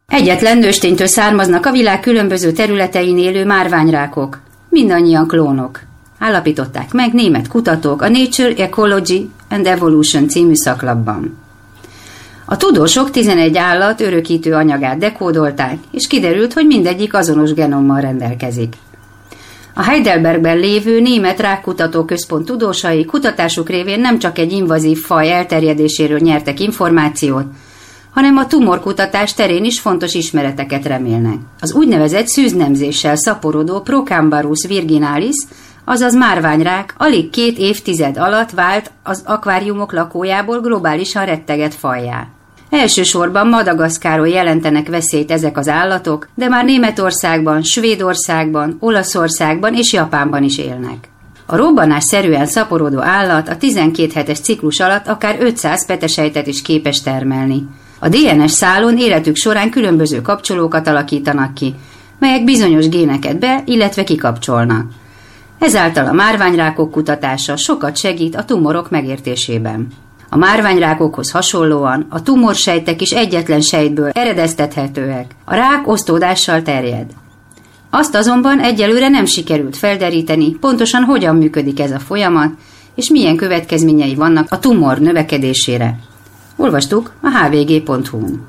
Egyetlen nősténytől származnak a világ különböző területein élő márványrákok. Mindannyian klónok. Állapították meg német kutatók a Nature, Ecology and Evolution című szaklapban. A tudósok 11 állat örökítő anyagát dekódolták, és kiderült, hogy mindegyik azonos genommal rendelkezik. A Heidelbergben lévő Német Rákkutató Központ tudósai kutatásuk révén nem csak egy invazív faj elterjedéséről nyertek információt, hanem a tumorkutatás terén is fontos ismereteket remélnek. Az úgynevezett szűznemzéssel szaporodó Procambarus virginalis, azaz márványrák alig 2 évtized alatt vált az akváriumok lakójából globálisan retteget fajjá. Elsősorban Madagaszkáron jelentenek veszélyt ezek az állatok, de már Németországban, Svédországban, Olaszországban és Japánban is élnek. A robbanásszerűen szaporodó állat a 12 hetes ciklus alatt akár 500 petesejtet is képes termelni. A DNS szálon életük során különböző kapcsolókat alakítanak ki, melyek bizonyos géneket be, illetve kikapcsolnak. Ezáltal a márványrákok kutatása sokat segít a tumorok megértésében. A márványrákokhoz hasonlóan a tumorsejtek is egyetlen sejtből eredeztethetőek. A rák osztódással terjed. Azt azonban egyelőre nem sikerült felderíteni, pontosan hogyan működik ez a folyamat, és milyen következményei vannak a tumor növekedésére. Olvastuk a hvg.hu-n.